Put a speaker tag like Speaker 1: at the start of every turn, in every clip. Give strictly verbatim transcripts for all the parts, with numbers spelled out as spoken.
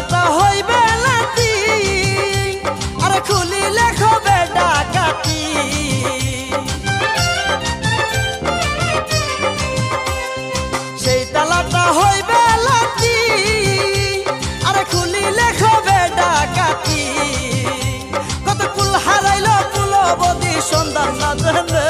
Speaker 1: তালাটা হইবে লাতি আর খুলিলে হবে ডাকাতি। সেই তালাটা হইবে লাতি আর খুলিলে হবে ডাকাতি। কত কুল হারাইল কুলবতী সন্ধান না জানে,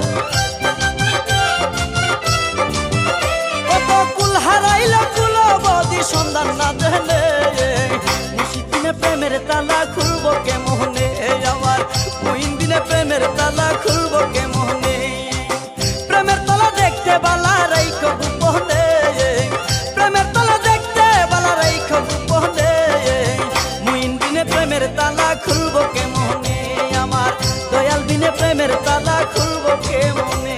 Speaker 1: কত কুল হারাইল কুলবতী সন্ধান না জানে। মুশিদ দিনে প্রেমের তালা খুলবো কেমনে আমার, মুইন দিনে প্রেমের তালা খুলবো কেমনে। প্রেমের তালা দেখতে বালা রাইখো গোপনে, প্রেমের তালা দেখতে বালা রাইখো গোপনে। মুইন দিনে প্রেমের তালা খুলবো কেমনে আমার, দয়াল দিনে প্রেমের তালা খুলবো কেমনে।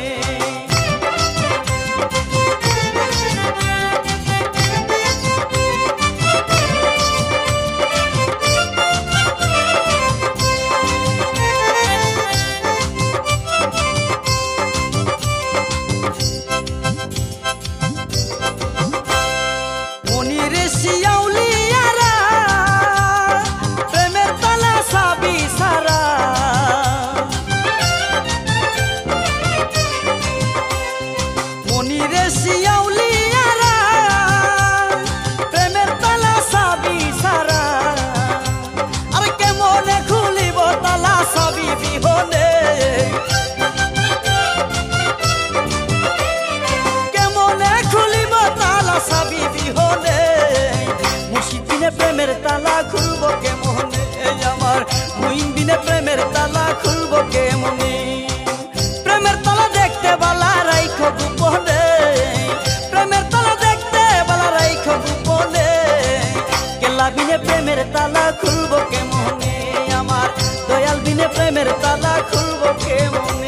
Speaker 1: প্রেমের তালা খুলবো কেমনে আমার, মুইন দিনে প্রেমের তালা খুলবো কেমনে। প্রেমের তালা দেখতে বালা রাইখো গোপনে, প্রেমের তালা দেখতে বালা রাইখো গোপনে। কেল্লা বিনে প্রেমের তালা খুলবো কেমনে আমার, দয়াল বিনে প্রেমের তালা খুলবো কেমনে।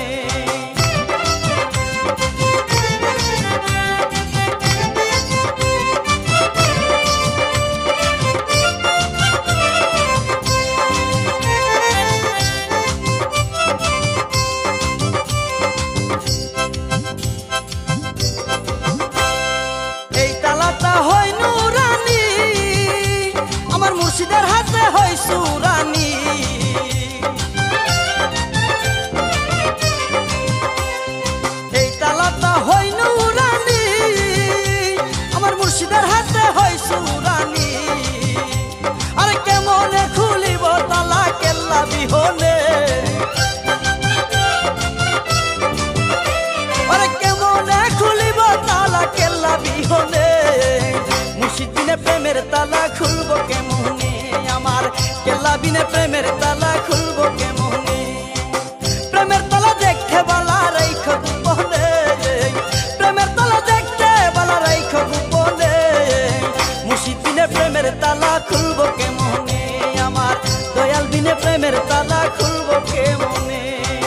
Speaker 1: মুর্শিদের হাতে হয় সুরানি, এই তালাটা হয় নুরানি। আমার মুর্শিদের হাতে হয় সুরানি, আরে কেমনে খুলিব তালা কেল্লা বিহনে, আরে কেমনে খুলিব তালা কেল্লা বিহনে। মুর্শিদ দিনে প্রেমের তালা খুলবো কেমনে আমার, কেল্লা বিনে প্রেমের তালা খুলবো কেমনে। প্রেমের তালা দেখতে বালা রাইখো গোপনে, প্রেমের তালা দেখতে বালা রাইখো গোপনে। মুর্শিদ দিনে প্রেমের তালা খুলবো কেমনে আমার, দয়াল বিনে প্রেমের তালা খুলবো কেমনে।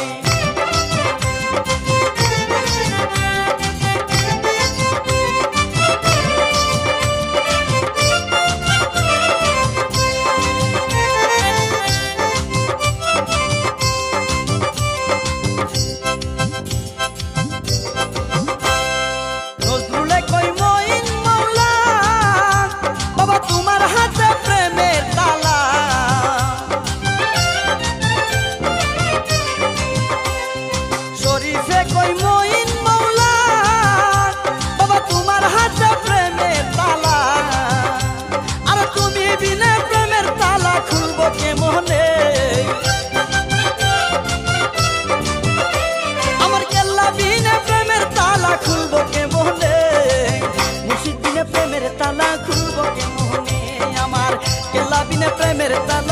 Speaker 1: আমার কেল্লা বিনে প্রেমের তালা খুলবো কেমনে, মুর্শিদ দিনে প্রেমের তালা খুলবো কেমনে আমার, কেল্লা বিনে প্রেমের তালা